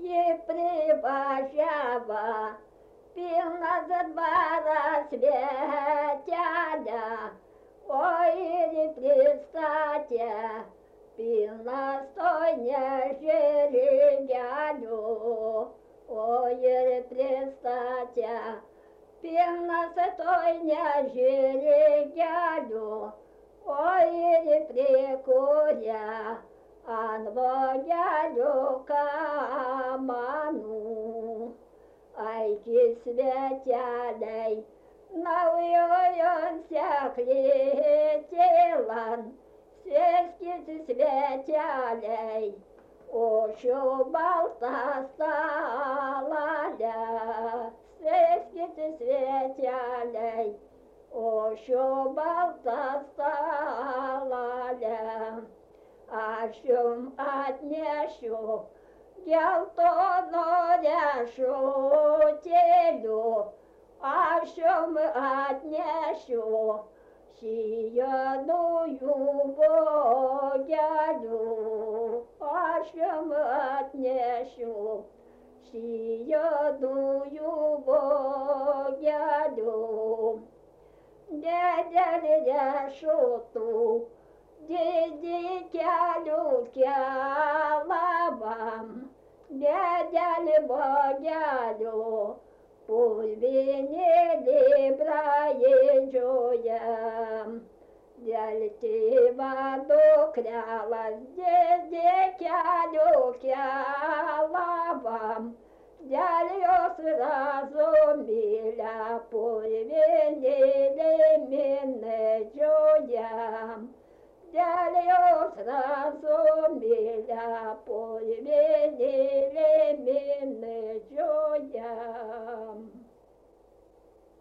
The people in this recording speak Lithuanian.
и прибажава, пилна за двора светяля, ой, не пристатя, пилна стой не жерегялю, ой, не пристатя, пилна стой не жерегялю, ой, не прикуря, анвоялю каману. Айки светялей, навьёнся хлетелан, сескицы светялей, ошу балта сталаля, сескицы светялей, ошу балта сталаля, ашум отнешу, Geltonorešu tėlių, aš jum atnešiu sienųjų vogelių, aš jum atnešiu sienųjų vogelių. Didelį riešutų, didį kelių kelavam, didelį vogelių, purvinėlį praėdžiojam. Dėl tėva dukrelas, didį kelių kelavam, dėl jos razumėlę purvinėlį minedžiojam. Dėl jos razumėlę purvinėlį